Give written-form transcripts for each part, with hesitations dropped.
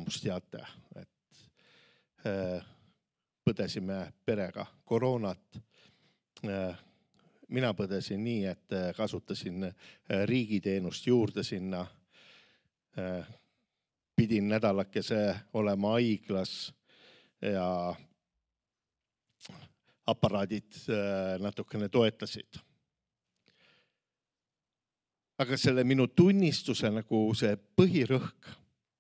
lõpuks teate, et põdesime perega koroonat. Mina põdesin nii, et kasutasin riigiteenust juurde sinna. Pidin nädalakese olema haiglas ja aparaadid natukene toetasid. Aga selle minu tunnistuse nagu see põhirõhk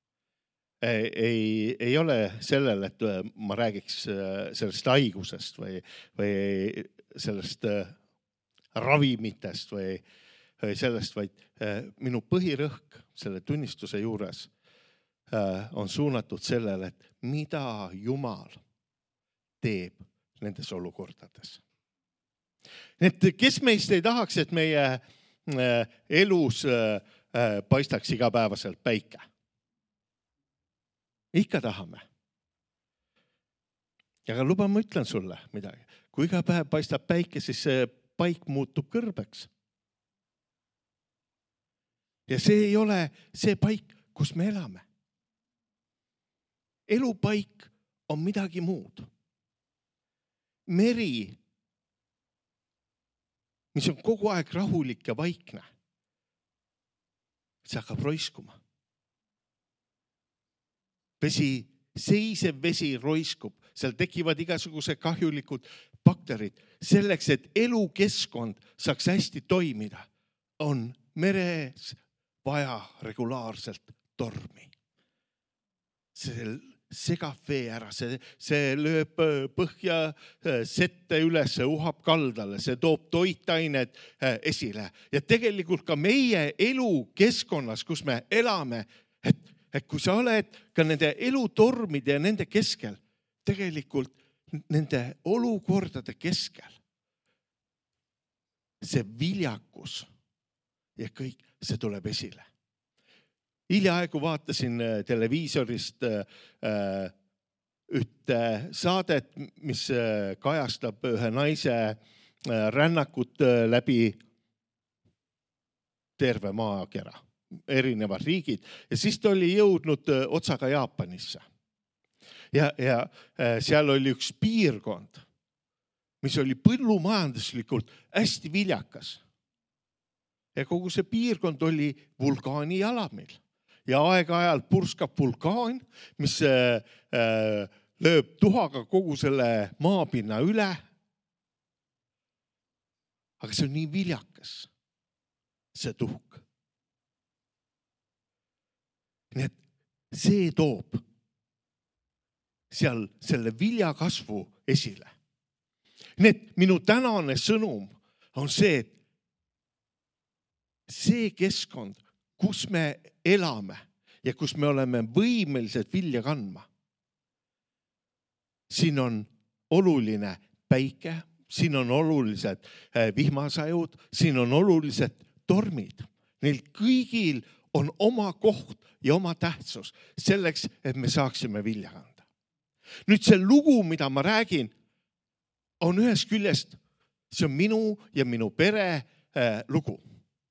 ei ole sellel, et ma räägiks sellest haigusest või sellest ravimitest või sellest, vaid minu põhirõhk selle tunnistuse juures on suunatud sellele, et mida Jumal teeb nendes olukordades. Et kes meist ei tahaks, et meie elus paistaks igapäevaselt päike? Ikka tahame. Aga luba, ma ütlen sulle midagi. Kui iga päev paistab päike, siis see paik muutub kõrbeks. Ja see ei ole see paik, kus me elame. Elupaik on midagi muud. Meri, mis on kogu aeg rahulik ja vaikne, see hakkab roiskuma. Seisev vesi roiskub, seal tekivad igasuguse kahjulikud bakterid. Selleks, et elukeskkond saaks hästi toimida, on meres vaja regulaarselt tormi. See segab vee ära, see lööb põhja sette üles, uhab kaldale, see toob toitained esile. Ja tegelikult ka meie elukeskkonnas, kus me elame, et kui sa oled ka nende elutormide ja nende keskel, tegelikult nende olukordade keskel, see viljakus ja kõik see tuleb esile. Hiljaaegu vaatasin televiisorist ühte saadet, mis kajastab ühe naise rännakut läbi terve maakera, erinevad riigid. Ja siis ta oli jõudnud otsaga Jaapanisse. Ja seal oli üks piirkond, mis oli põllumajanduslikult hästi viljakas. Ja kogu see piirkond oli vulkaani jalamil. Ja aeg-ajalt purskab vulkaan, mis lööb tuhaga kogu selle maapinna üle. Aga see on nii viljakas, see tuhk. Nii et see toob seal selle viljakasvu esile. Nii et minu tänane sõnum on see, et see keskkond, kus me elame ja kus me oleme võimelised vilja kandma. Siin on oluline päike, siin on olulised vihmasajud, siin on olulised tormid. Neil kõigil on oma koht ja oma tähtsus selleks, et me saaksime vilja kanda. Nüüd see lugu, mida ma räägin, on ühest küljest, see on minu ja minu pere lugu.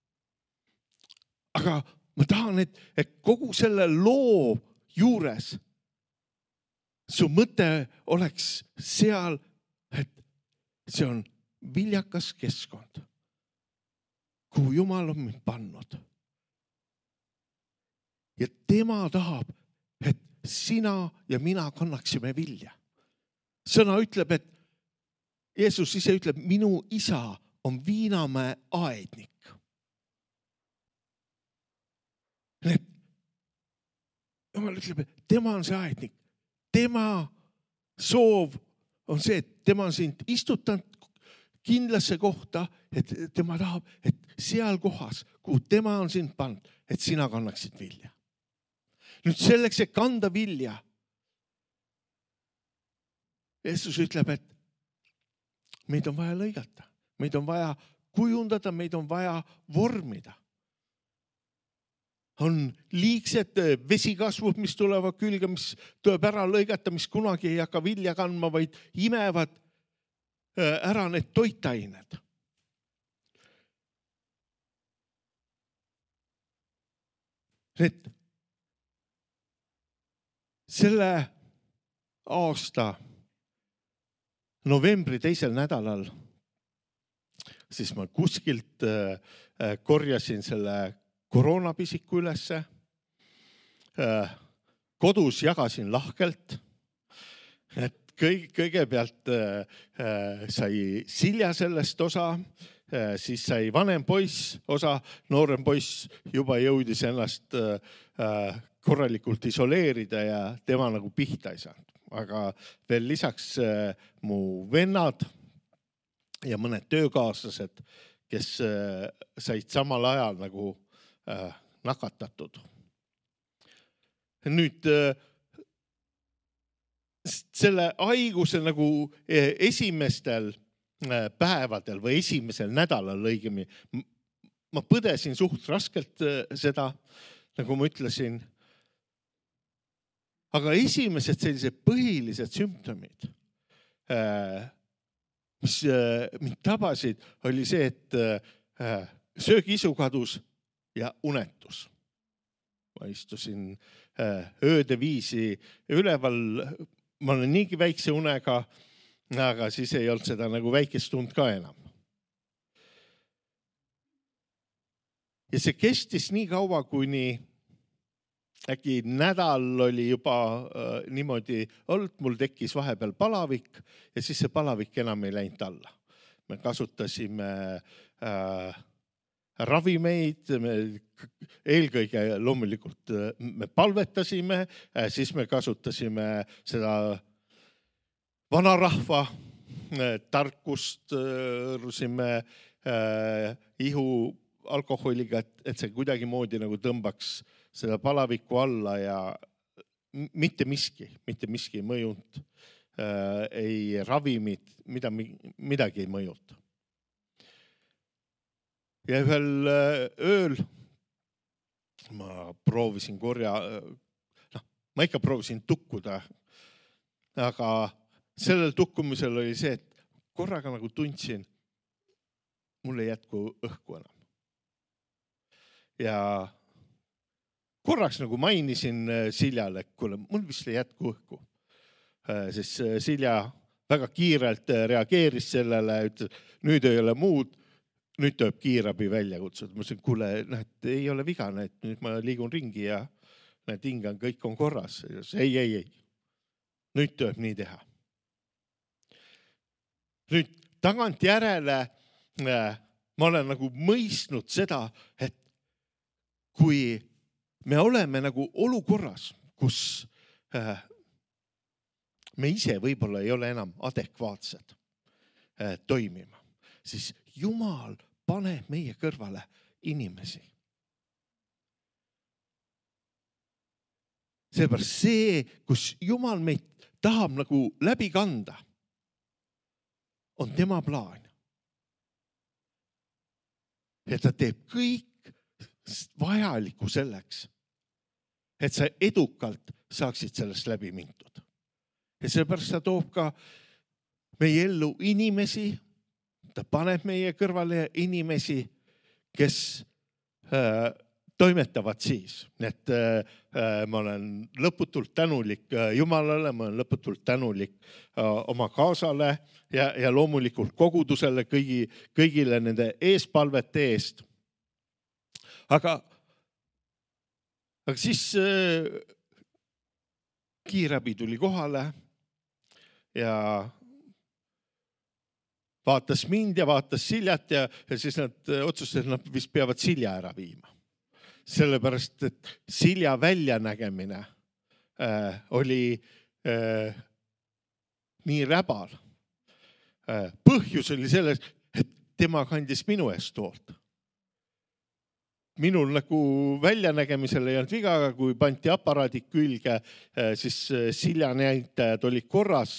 Aga ma tahan, et kogu selle loo juures su mõte oleks seal, et see on viljakas keskkond, kuhu Jumal on mind pannud. Ja tema tahab, et sina ja mina kannaksime vilja. Sõna ütleb, et Jeesus ise ütleb, minu isa on viinamäe aednik. Jumal ütleb, et tema on see aednik. Tema soov on see, et tema on sind istutanud kindlasse kohta, et tema tahab, et seal kohas, kuhu tema on sind pannud, et sina kannaksid vilja. Nüüd selleks, et kanda vilja, Jeesus ütleb, et meid on vaja lõigata, meid on vaja kujundada, meid on vaja vormida. On liigsed vesikasvud, mis tulevad külge, mis tuleb ära lõigata, mis kunagi ei hakka vilja kandma, vaid imevad ära need toitained. selle aasta novembri teisel nädalal siis ma kuskilt korjasin selle koroonapisiku ülesse. Kodus jagasin lahkelt, et kõigepealt sai Silja sellest osa, siis sai vanem poiss osa, noorem poiss juba jõudis ennast korralikult isoleerida ja tema nagu pihta ei saanud. Aga veel lisaks mu vennad ja mõned töökaaslased, kes said samal ajal nagu nakatatud. Nüüd selle haiguse nagu esimestel päevadel või esimesel nädalal õigemi, ma põdesin suht raskelt seda, nagu ma ütlesin. Aga esimesed sellised põhilised sümptomid, mis mind tabasid, oli see, et söögiisu kadus ja unetus. Ma istusin ööde viisi üleval, ma olen niigi väikse unega, aga siis ei olnud seda nagu väikest und ka enam. Ja see kestis nii kaua, kuni äkki nädal oli juba niimoodi olnud, mul tekkis vahepeal palavik ja siis see palavik enam ei läinud alla. Me kasutasime ravimeid, eelkõige loomulikult me palvetasime, siis me kasutasime seda vanarahva tarkust, rusime ihu alkoholiga, et see kuidagi moodi nagu tõmbaks seda palaviku alla ja mitte miski ei mõjunud, ei ravimid, midagi ei mõjunud. Ja ühel ööl ma proovisin ma ikka proovisin tukkuda, aga sellel tukkumisel oli see, et korraga nagu tundsin, mul ei jätku õhku enam. Ja korraks nagu mainisin Siljale, et kuule, mul vist ei jätku õhku. Siis Silja väga kiirelt reageeris sellele, ütles, nüüd ei ole muud, nüüd tuleb kiirabi välja kutsuda. Ma ütlesin, kuule, ei ole viga, nüüd ma liigun ringi ja hingan, kõik on korras. Ei. Nüüd tuleb nii teha. Nüüd tagant järele ma olen nagu mõistnud seda, et kui me oleme nagu olukorras, kus me ise võib-olla ei ole enam adekvaatsed toimima, siis Jumal paneb meie kõrvale inimesi. Seepärast see, kus Jumal meid tahab nagu läbi kanda, on tema plaan. Ja ta teeb kõik vajalikku selleks, et sa edukalt saaksid sellest läbi mindud. Ja seepärast ta toob ka meie ellu inimesi, ta paneb meie kõrvale inimesi, kes toimetavad siis. Et ma olen lõputult tänulik Jumalale, ma olen lõputult tänulik oma kaasale ja loomulikult kogudusele kõigile nende eespalvete eest. Aga siis kiirabi tuli kohale ja vaatas mind ja vaatas Siljat ja siis nad otsustasid, et nad vist peavad Silja ära viima. Sellepärast, et Silja väljanägemine oli nii räbal. Põhjus oli selles, et tema kandis minu eest toolt. Minul nagu väljanägemisel ei olnud viga, aga kui panti aparaadid külge, siis Silja näitajad olid korras.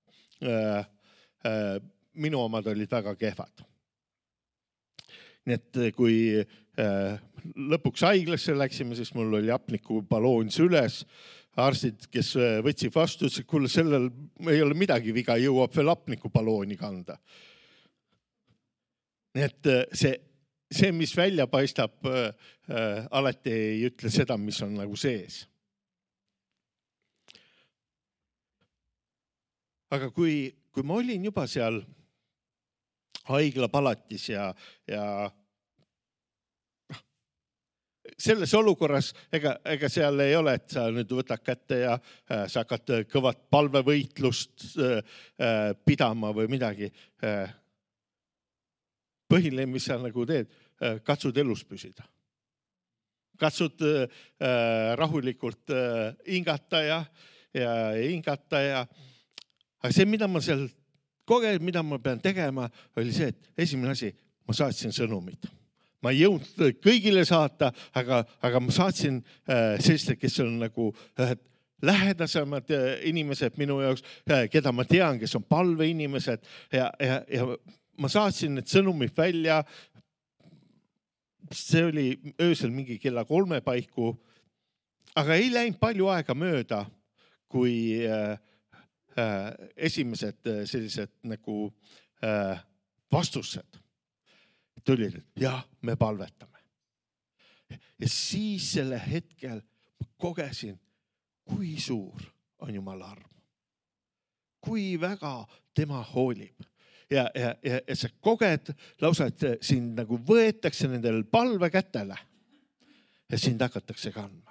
Minu omad olid väga kehvad. Nii et kui lõpuks haiglasse läksime, siis mul oli hapnikupaloon süles. Arstid, kes võtsid vastu, et kuule, sellel ei ole midagi viga, jõuab veel hapnikupalooni kanda. Nii et see, mis välja paistab, alati ei ütle seda, mis on nagu sees. aga kui ma olin juba seal haiglapalatis ja selles olukorras, ega seal ei ole, et sa nüüd võtad kätte ja sa hakkad kõvat palvevõitlust pidama või midagi. Põhiline, mis sa nagu teed, katsud elus püsida. Katsud rahulikult hingata ja hingata ja aga see, mida ma seal kogesin, mida ma pean tegema, oli see, et esimene asi, ma saatsin sõnumit. Ma ei jõudnud kõigile saata, aga ma saatsin sellised, kes on nagu lähedasemad inimesed minu jaoks, keda ma tean, kes on palveinimesed ja ma saatsin need sõnumid välja. See oli öösel mingi kella 3 paiku, aga ei läinud palju aega mööda, kui esimesed sellised nagu vastused tulid, et jah, me palvetame. Ja siis selle hetkel ma kogesin, kui suur on Jumala arm. Kui väga tema hoolib. Ja sa koged lausa, et sind nagu võetakse nendel palve kätele ja sind hakatakse kandma.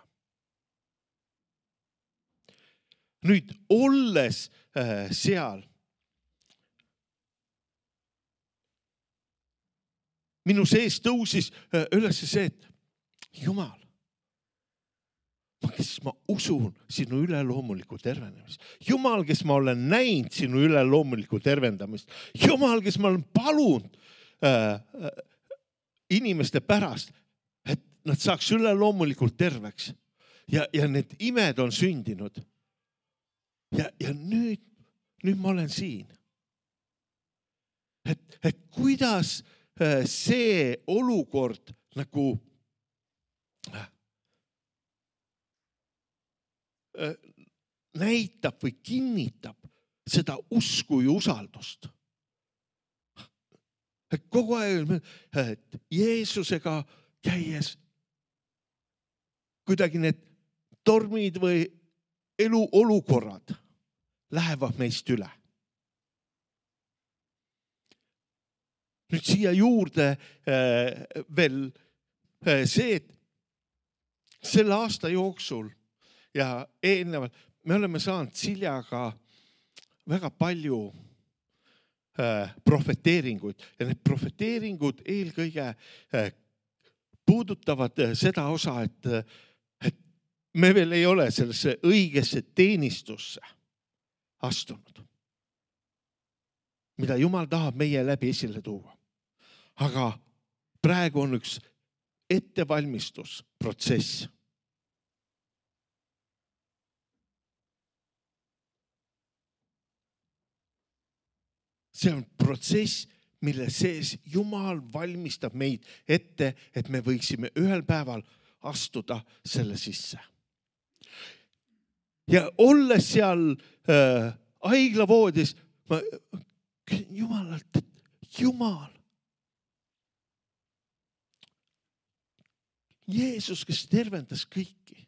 Nüüd olles seal, minu sees tõusis üles see, et Jumal, kes ma usun sinu üleloomulikku tervenemist. Jumal, kes ma olen näinud sinu üleloomulikku tervendamist. Jumal, kes ma olen palunud inimeste pärast, et nad saaks üleloomulikult terveks. Ja need imed on sündinud. Ja nüüd ma olen siin. Et kuidas see olukord nagu näitab või kinnitab seda usku ja usaldust. Kogu aeg, et Jeesusega käies kuidagi need tormid või eluolukorrad lähevad meist üle. Nüüd siia juurde veel see, et selle aasta jooksul ja eelnevalt me oleme saanud Siljaga väga palju profeteeringuid ja need profeteeringud eelkõige puudutavad seda osa, et me veel ei ole sellesse õigesse teenistusse astunud, mida Jumal tahab meie läbi esile tuua. Aga praegu on üks ettevalmistusprotsess. See on protsess, mille sees Jumal valmistab meid ette, et me võiksime ühel päeval astuda selle sisse. Ja olles seal haiglavoodis, ma küsin Jumalalt, et Jumal, Jeesus, kes tervendas kõiki.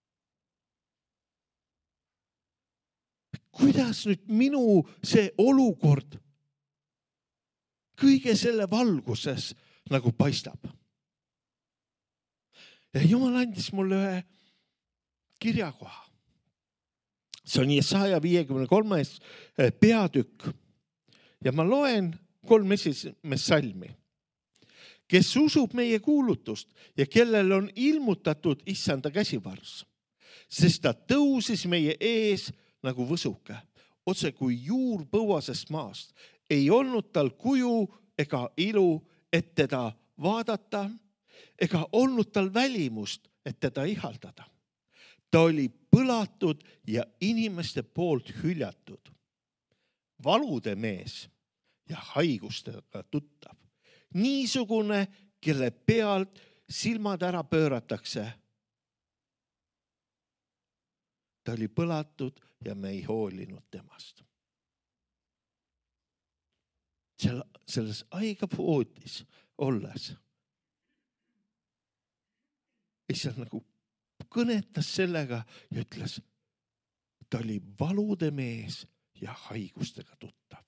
Kuidas nüüd minu see olukord kõige selle valguses nagu paistab? Ja Jumal andis mulle ühe kirjakoha. See on Jesaja 53. peatükk. Ja ma loen 3 esimest salmi. Kes usub meie kuulutust ja kellel on ilmutatud issanda käsivarus, sest ta tõusis meie ees nagu võsuke, otse kui juur põuasest maast. Ei olnud tal kuju ega ilu, et teda vaadata, ega olnud tal välimust, et teda ihaldada. Ta oli põlatud ja inimeste poolt hüljatud, valude mees ja haigustega tuttav. Niisugune, kelle pealt silmad ära pööratakse. Ta oli põlatud ja me ei hoolinud temast. Selles haigavoodis olles issand nagu kõnetas sellega ja ütles, ta oli valude mees ja haigustega tuttav.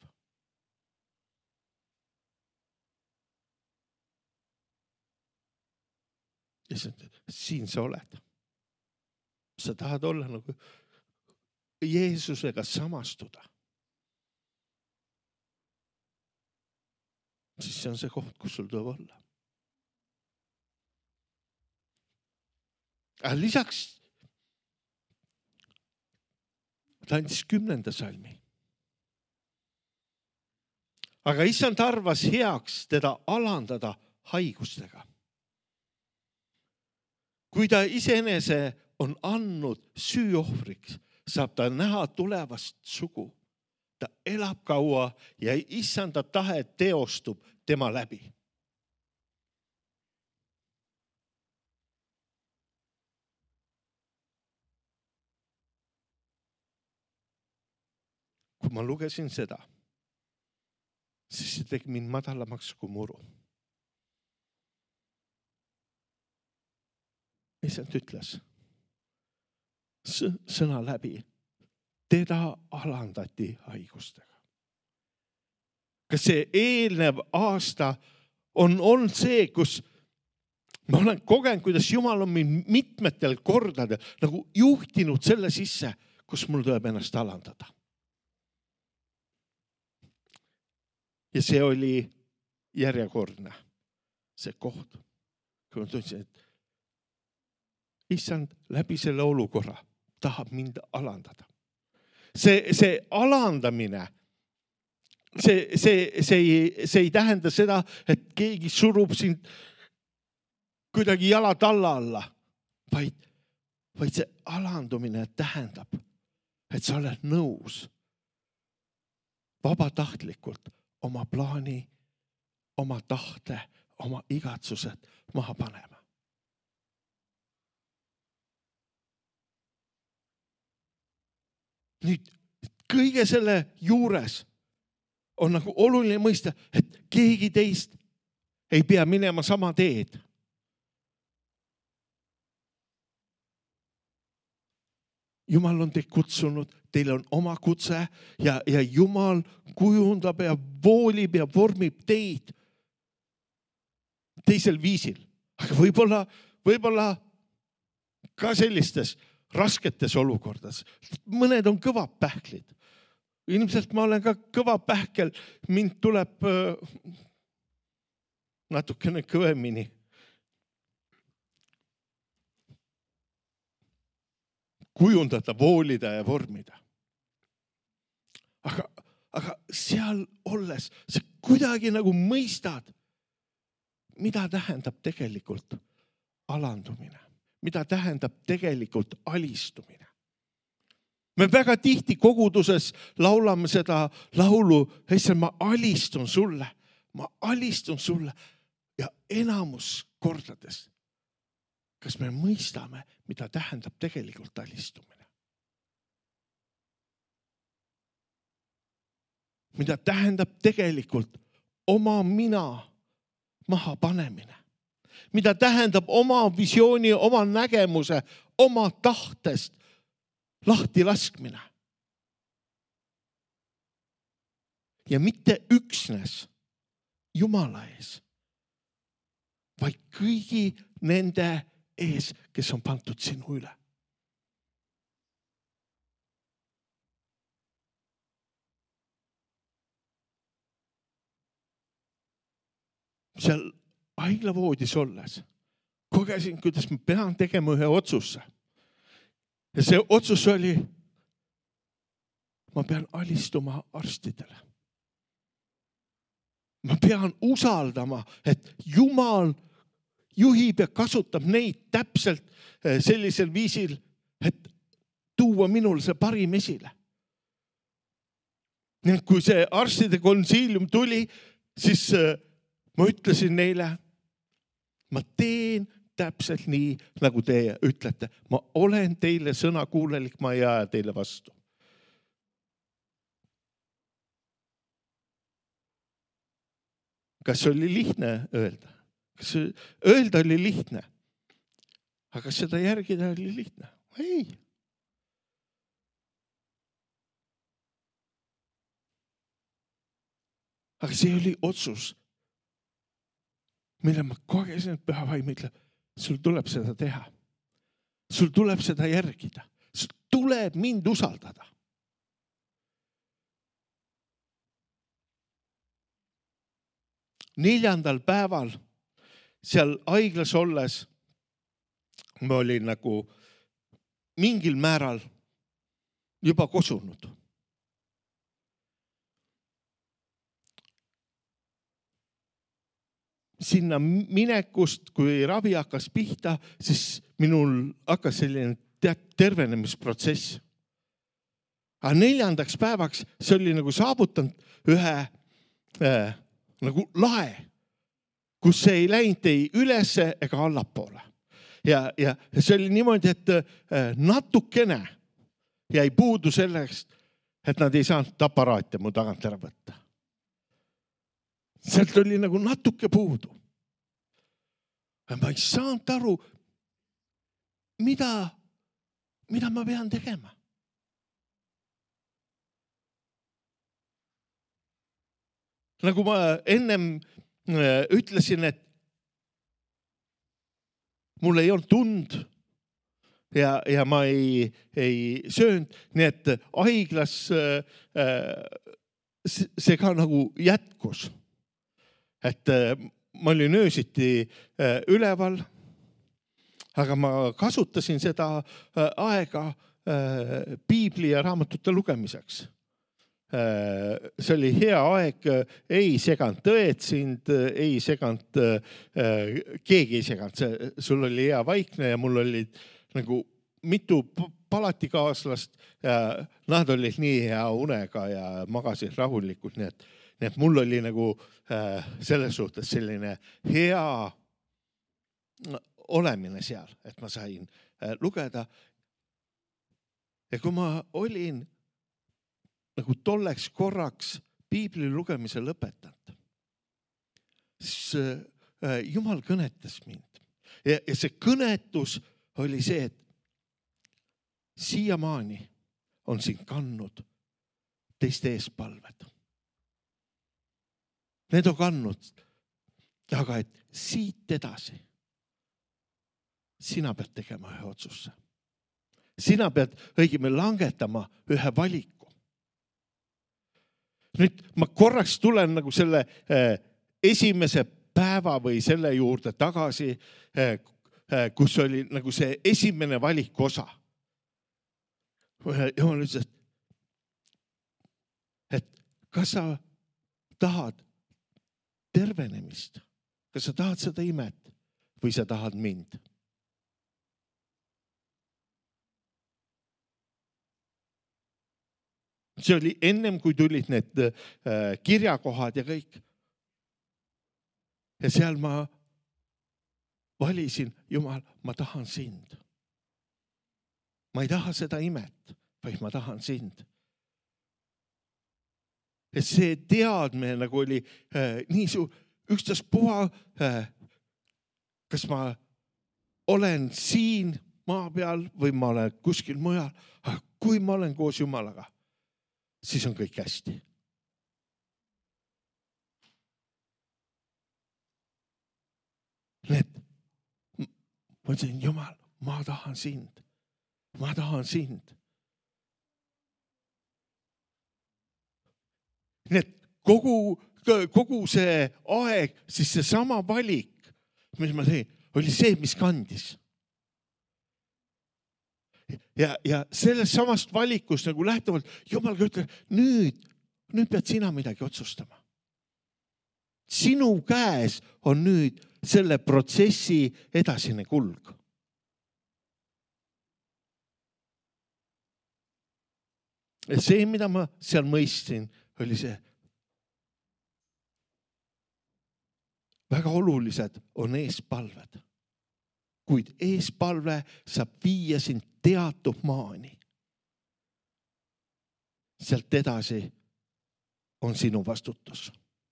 Ja siin sa oled. Sa tahad olla nagu Jeesusega samastuda. Siis see on see koht, kus sul tuleb olla. Aga lisaks ta andis 10. salmi. Aga issand arvas heaks teda alandada haigustega. Kui ta iseenese on andnud süüohvriks, saab ta näha tulevast sugu. Ta elab kaua ja issanda tahe teostub tema läbi. Kui ma lugesin seda, siis see tegi mind madalamaks kui muru. Issand ütles sõna läbi, teda alandati haigustega. Kas see eelnev aasta on olnud see, kus ma olen kogenud, kuidas Jumal on mind mitmetel kordadel nagu juhtinud selle sisse, kus mul tuleb ennast alandada. Ja see oli järjekordne, see koht, kui ma tundsin, et issand läbi selle olukorra tahab mind alandada. See alandamine, see ei tähenda seda, et keegi surub sind kuidagi jalad alla, vaid see alandumine tähendab, et sa oled nõus vabatahtlikult oma plaani, oma tahte, oma igatsused maha panema. Nüüd kõige selle juures on nagu oluline mõista, et keegi teist ei pea minema sama teed. Jumal on teid kutsunud, teil on oma kutse ja Jumal kujundab ja voolib ja vormib teid teisel viisil. Aga võib-olla ka sellistes rasketes olukordades. Mõned on kõvad pähklid. Ilmselt ma olen ka kõva pähkel, mind tuleb natukene kõvemini. Kujundada, voolida ja vormida. Aga seal olles sa kuidagi nagu mõistad, mida tähendab tegelikult alandumine. Mida tähendab tegelikult alistumine. Me väga tihti koguduses laulame seda laulu, ma alistun sulle ja enamus kordades. Kas me mõistame, mida tähendab tegelikult alistumine? Mida tähendab tegelikult oma mina maha panemine? Mida tähendab oma visiooni, oma nägemuse, oma tahtest lahti laskmine. Ja mitte üksnes Jumala ees, vaid kõigi nende ees, kes on pandud sinu üle. Seal haiglavoodis olles kogesin, kuidas ma pean tegema ühe otsuse. Ja see otsus oli, ma pean alistuma arstidele. Ma pean usaldama, et Jumal juhib ja kasutab neid täpselt sellisel viisil, et tuua minul see parim esile. Kui see arstide konsiilium tuli, siis ma ütlesin neile, ma teen täpselt nii, nagu teie ütlete. Ma olen teile sõna kuulelik, ma ei aja teile vastu. Kas oli lihtne öelda? Kas öelda oli lihtne? Aga kas seda järgida oli lihtne? Ei. Aga see oli otsus, mille ma kogesin, et Püha Vaim ütleb, sul tuleb seda teha. Sul tuleb seda järgida. Sul tuleb mind usaldada. Neljandal päeval seal haiglas olles ma olin nagu mingil määral juba kosunud. Sinna minekust, kui ravi hakkas pihta, siis minul hakkas selline tervenemisprotsess. Aga neljandaks päevaks see oli nagu saavutanud ühe nagu lae, kus see ei läinud ei ülesse ega allapoole. Ja see oli niimoodi, et natukene jäi puudu selleks, et nad ei saanud aparaate mu tagant ära võtta. Sealt oli nagu natuke puudu. Ma ei saanud aru, mida ma pean tegema. Nagu ma ennem ütlesin, et mul ei olnud tund ja ma ei söönud, nii et haiglas see ka nagu jätkus. Et ma olin öösiti üleval, aga ma kasutasin seda aega piibli ja raamatute lugemiseks. See oli hea aeg, ei seganud tõed sind, ei seganud, keegi ei seganud. Sul oli hea vaikne ja mul oli nagu mitu palatikaaslast ja nad olid nii hea unega ja magasid rahulikult, nii et mul oli nagu selles suhtes selline hea olemine seal, et ma sain lugeda. Ja kui ma olin nagu tolleks korraks piibli lugemise lõpetanud, siis Jumal kõnetas mind. Ja see kõnetus oli see, et siiamaani on sind kandnud teiste eespalved. Need on kandnud, aga et siit edasi sina pead tegema ühe otsuse. Sina pead õigemini langetama ühe valiku. Nüüd ma korraks tulen nagu selle esimese päeva või selle juurde tagasi, kus oli nagu see esimene valikosa. Jumal ütles, et kas sa tahad tervenemist, kas sa tahad seda imet või sa tahad mind? See oli ennem, kui tulid need kirjakohad ja kõik. Ja seal ma valisin, Jumal, ma tahan sind. Ma ei taha seda imet, vaid ma tahan sind. Ja see teadmine nagu oli nii suur, ükstaspuha, kas ma olen siin maa peal või ma olen kuskil mujal, aga kui ma olen koos Jumalaga, siis on kõik hästi. Need, ma ütlesin, Jumal, ma tahan sind. Ma tahan sind. Need kogu see aeg, siis see sama valik, mis ma tein, oli see, mis kandis. Ja sellest samast valikust nagu lähtuvalt Jumal ütleb, nüüd pead sina midagi otsustama. Sinu käes on nüüd selle protsessi edasine kulg. Ja see, mida ma seal mõistsin, oli see. Väga olulised on eespalved. Kuid eespalve saab viia sind teatud maani. Sealt edasi on sinu vastutus.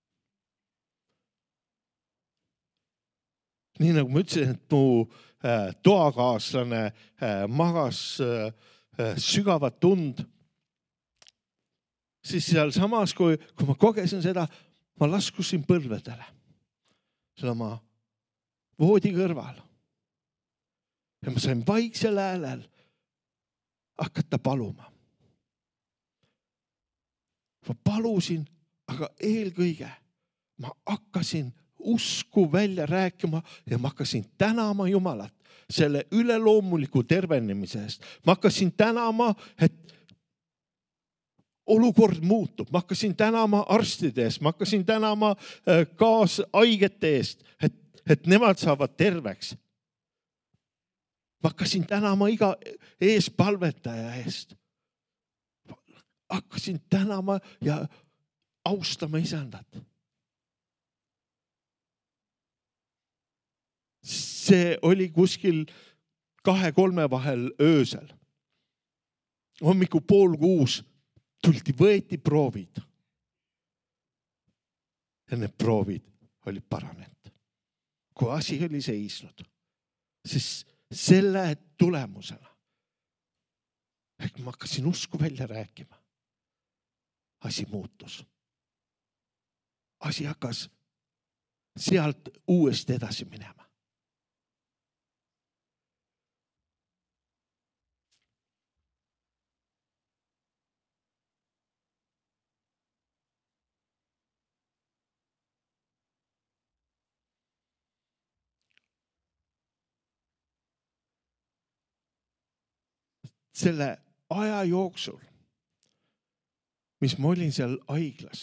Nii nagu ma ütlesin, et mu toakaaslane magas sügavat tund, siis seal samas, kui ma kogesin seda, ma laskusin põlvedele selle oma voodi kõrval. Ja ma sain vaiksel häälel hakata paluma. Ma palusin, aga eelkõige ma hakkasin usku välja rääkima ja ma hakkasin tänama Jumalat selle üleloomuliku tervenemise eest. Ma hakkasin tänama, et olukord muutub. Ma hakkasin tänama arstide eest, ma hakkasin tänama kaashaigete eest, et nemad saavad terveks. Ma hakkasin tänama iga eespalvetaja eest. Hakkasin tänama ja austama isandat. See oli kuskil 2-3 vahel öösel. Hommiku 5:30 tuldi, võeti proovid. Ja need proovid olid paranenud. Kui asi oli seisnud, siis selle tulemusena ehk ma hakkasin usku välja rääkima. Asi muutus. Asi hakkas sealt uuesti edasi minema. Selle aja jooksul, mis ma olin seal haiglas,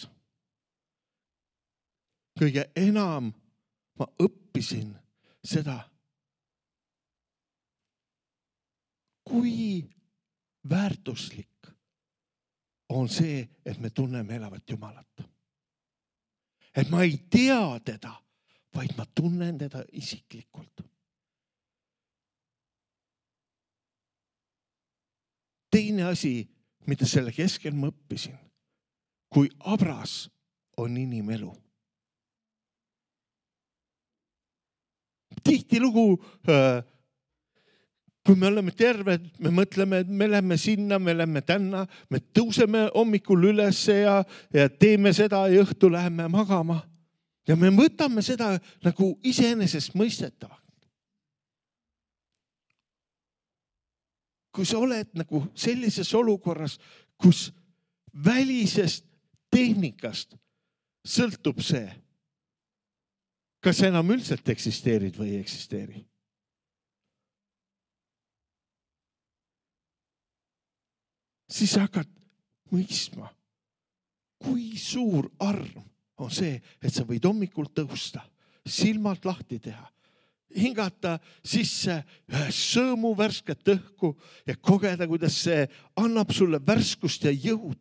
kõige enam ma õppisin seda, kui väärtuslik on see, et me tunneme elavat Jumalat. Et ma ei tea teda, vaid ma tunnen teda isiklikult. Teine asi, mida selle keskel ma õppisin, kui abras on inimelu. Tihtilugu, kui me oleme terved, me mõtleme, et me lähme sinna, me lähme tänna, me tõuseme hommikul üles ja teeme seda ja õhtu läheme magama. Ja me võtame seda nagu iseenesest mõistetava. Kui sa oled nagu sellises olukorras, kus välisest tehnikast sõltub see, kas sa enam üldiselt eksisteerid või ei eksisteeri. Siis hakkad mõistma, kui suur arm on see, et sa võid hommikul tõusta, silmad lahti teha, hingata sisse sõõmu värsket õhku ja kogeda, kuidas see annab sulle värskust ja jõudu.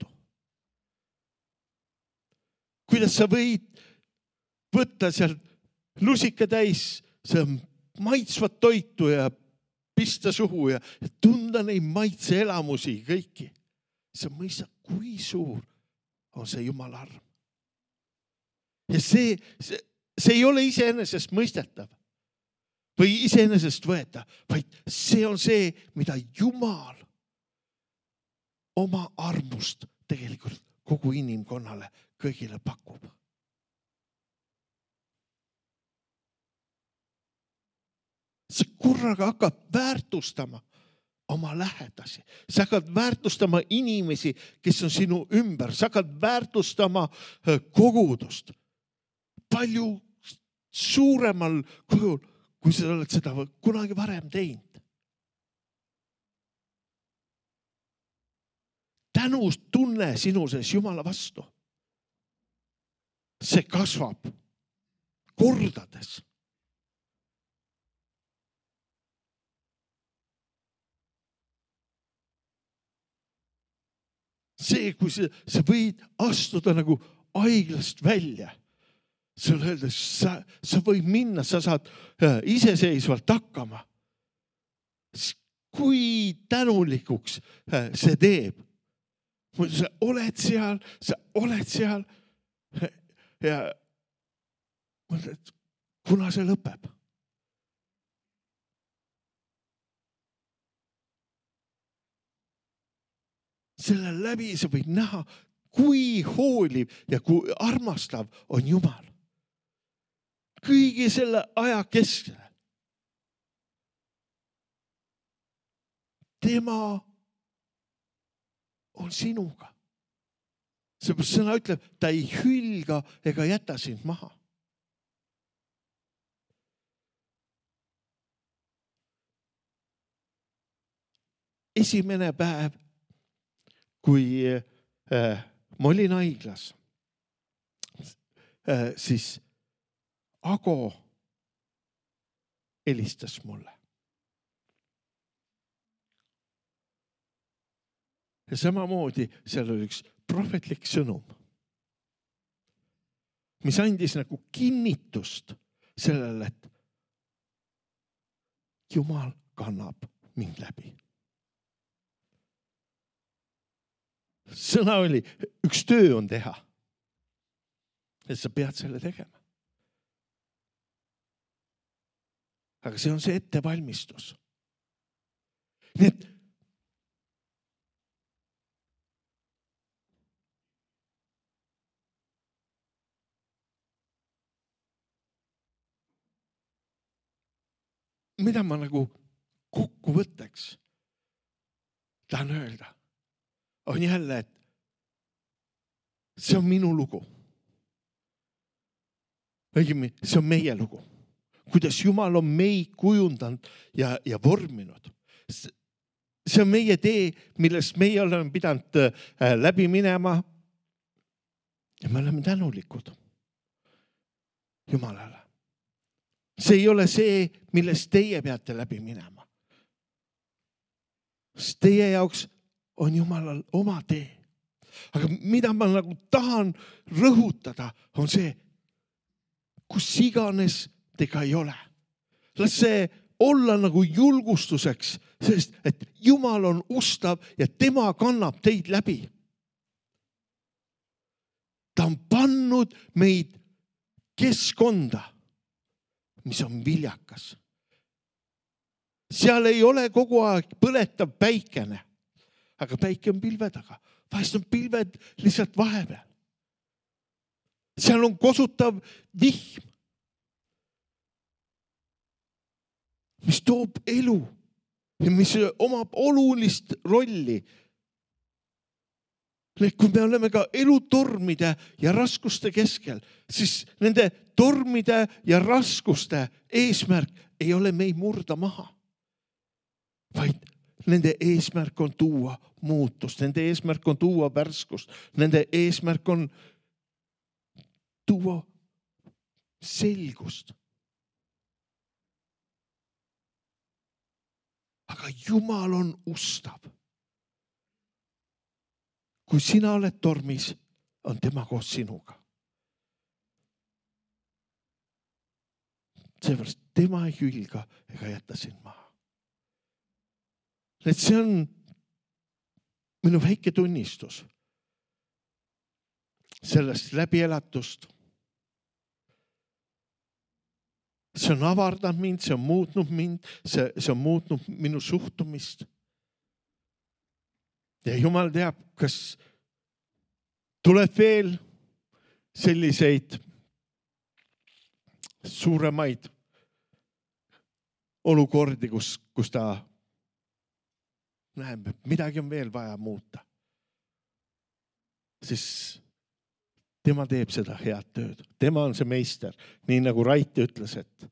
Kuidas sa võid võtta sealt lusika täis, see maitsvat toitu ja pista suhu ja tunda neid maitseelamusi kõiki. Sa mõistad, kui suur on see Jumala arm. Ja see ei ole iseenesest mõistetav või iseenesest võeta, vaid see on see, mida Jumal oma armust tegelikult kogu inimkonnale kõigile pakub. Sa korraga hakkad väärtustama oma lähedasi. Sa hakkad väärtustama inimesi, kes on sinu ümber. Sa hakkad väärtustama kogudust palju suuremal kujul, kui sa oled seda kunagi varem teinud. Tänutunne sinu sees Jumala vastu. See kasvab kordades. See, kui sa võid astuda nagu haiglast välja, sulle öeldes, sa võid minna, sa saad iseseisvalt hakkama. Kui tänulikuks see teeb. Sa oled seal ja mõtled, kuna see lõpeb. Selle läbi sa võid näha kui hooliv ja kui armastav on Jumal. Kõigi selle aja keskel. Tema on sinuga. Seepärast sõna ütleb, ta ei hülga ega jäta sind maha. Esimene päev, kui ma olin haiglas, siis Ago helistas mulle. Ja samamoodi seal oli üks prohvetlik sõnum, mis andis nagu kinnitust sellele, et Jumal kannab mind läbi. Sõna oli, üks töö on teha. Et sa pead selle tegema. Aga see on see ettevalmistus. Nii et mida ma nagu kokkuvõtteks tahan öelda, on jälle, et see on minu lugu. Õigemini, see on meie lugu. Kuidas Jumal on meid kujundanud ja vorminud. See on meie tee, millest meie oleme pidanud läbi minema. Ja me oleme tänulikud Jumalale. See ei ole see, millest teie peate läbi minema. Sest teie jaoks on Jumalal oma tee. Aga mida ma nagu tahan rõhutada, on see, kus iganes tega ei ole. Las see olla nagu julgustuseks, sest et Jumal on ustav ja tema kannab teid läbi. Ta on pannud meid keskkonda, mis on viljakas. Seal ei ole kogu aeg põletav päikene, aga päike on pilve taga. Vahest on pilved lihtsalt vahepeal. Seal on kosutav vihm, mis toob elu ja mis omab olulist rolli. Kui me oleme ka elutormide ja raskuste keskel, siis nende tormide ja raskuste eesmärk ei ole meid murda maha, vaid nende eesmärk on tuua muutust, nende eesmärk on tuua värskust, nende eesmärk on tuua selgust. Aga Jumal on ustav. Kui sina oled tormis, on tema koos sinuga. Seepärast tema ei hülga ega jäta sind maha. Et see on minu väike tunnistus sellest läbielatust. See on avardanud mind, see on muutnud mind, see on muutnud minu suhtumist. Ja Jumal teab, kas tuleb veel selliseid suuremaid olukordi, kus ta näeb, et midagi on veel vaja muuta. Siis tema teeb seda head tööd. Tema on see meister, nii nagu Rait ütles,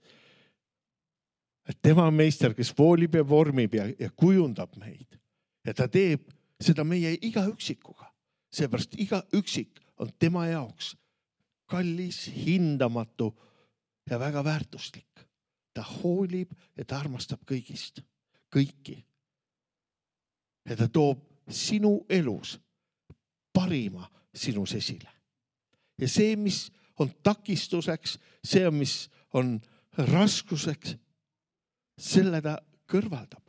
et tema on meister, kes voolib ja vormib ja kujundab meid. Ja ta teeb seda meie iga üksikuga. Seepärast iga üksik on tema jaoks kallis, hindamatu ja väga väärtuslik. Ta hoolib ja ta armastab kõigist, kõiki. Ja ta toob sinu elus parima sinus esile. Ja see, mis on takistuseks, see, mis on raskuseks, selle ta kõrvaldab.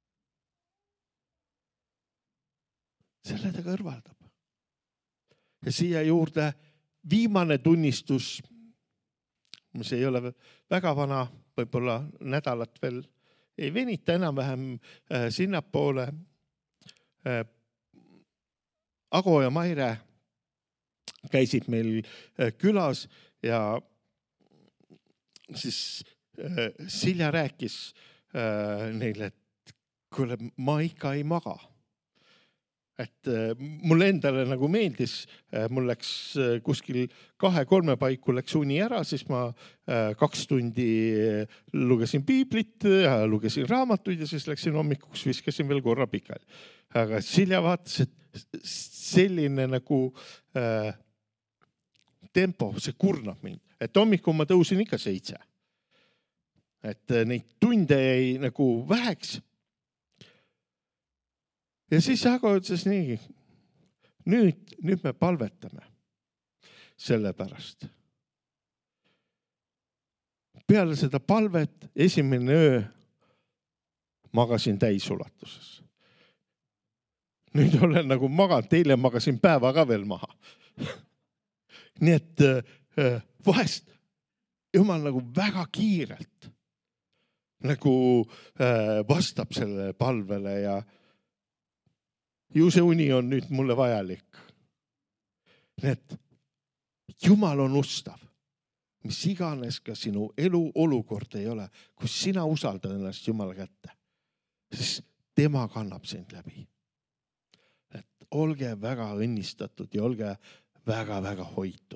Selle ta kõrvaldab. Ja siia juurde viimane tunnistus, mis ei ole väga vana, võib-olla nädalat veel ei venita enam-vähem sinnapoole. Ago ja Maire käisid meil külas ja siis Silja rääkis neile, et kuule, ma ikka ei maga. Et mulle endale nagu meeldis, mul läks kuskil 2-3 paiku läks uni ära, siis ma 2 tundi lugesin piiblit ja lugesin raamatuid ja siis läksin hommikuks, viskasin veel korra pikali. Aga Silja vaatas, et selline nagu tempo, see kurnab mind. Et hommikul ma tõusin ikka 7. Et neid tunde jäi nagu väheks. Ja siis Jago ütles nii, nüüd me palvetame selle pärast. Peale seda palvet esimene öö magasin täisulatuses. Nüüd olen nagu maganud, eile magasin päeva ka veel maha. Nii et vahest Jumal nagu väga kiirelt nagu vastab sellele palvele ja ju see uni on nüüd mulle vajalik. Nii et Jumal on ustav, mis iganes ka sinu elu olukord ei ole, kui sina usaldad ennast Jumala kätte, siis tema kannab sind läbi. Et olge väga õnnistatud ja olge väga-väga hoitud.